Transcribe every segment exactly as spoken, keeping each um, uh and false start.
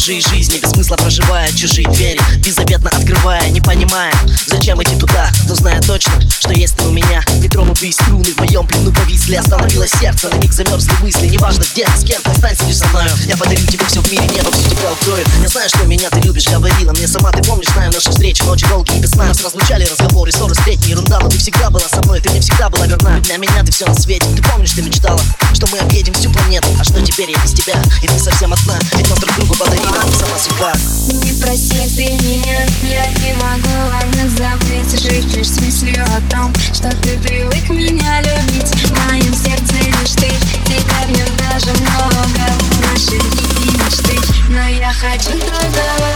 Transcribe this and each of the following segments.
чужие жизни, без смысла проживая чужие двери, беззаветно открывая, не понимая, зачем идти туда, но зная точно, что есть ты у меня. Метровые струны в моем плену повисли, остановилось сердце, на миг замерзли мысли. Неважно где, с кем, останься лишь со мною. Я подарю тебе все в мире, небо, всю тебя укрою. Я знаю, что меня ты любишь, говорила мне сама. Ты помнишь, знаю наши встречи, ночи долгие и без сна. Нас разлучали разговоры, ссоры, сплетни, ерунда. Но ты всегда была со мной, ты мне всегда была верна. Для меня ты все на свете, ты помнишь, ты мечтала, что мы объедем всю планету. А что теперь я без тебя, и ты совсем одна. Ведь нас друг другу подарила сама судьба. Не проси ты меня, я не могу ладно забыть. Жить лишь с мыслью о том, что ты привык меня любить. В моем сердце лишь ты, тебя в нем даже много. Наши дни и мечты, но я хочу другого.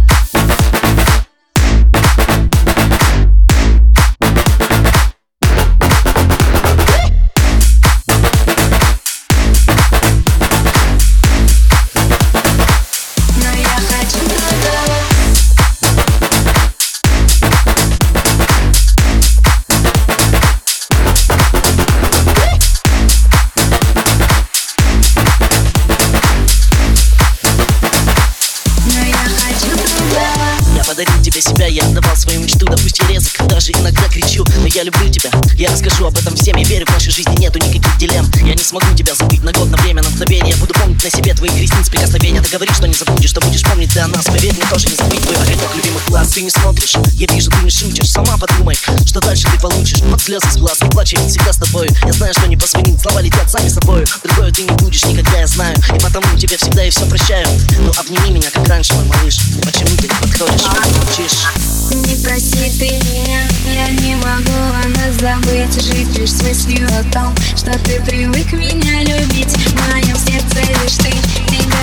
Подарил тебе себя, я отдавал свою мечту. Да пусть я резок, даже иногда кричу, но я люблю тебя, я расскажу об этом всем. Я верю, в нашей жизни нету никаких дилемм. Я не смогу тебя забыть на год, на время, на мгновение. Буду помнить на себе твои ресниц прикосновения. Ты говоришь, что не забудешь, что будешь помнить ты о нас. Поверь мне, тоже не забыть твой огонек любимых глаз. Ты не смотришь, я вижу, ты не шутишь. Сама подумай, что дальше ты получишь. Под слезы с глаз, не плачь, я ведь всегда с тобою. Я знаю, что не позвонить, слова летят сами собою. Другое ты не будешь никогда, я знаю. И потому тебе всегда и все прощаю. Но обними меня, как раньше, мой малыш. Почему ты не подходишь, молчишь? Не проси ты меня, я не могу она забыть. Жить лишь с мыслью о том, что ты привык меня любить. В моем сердце лишь ты, тебя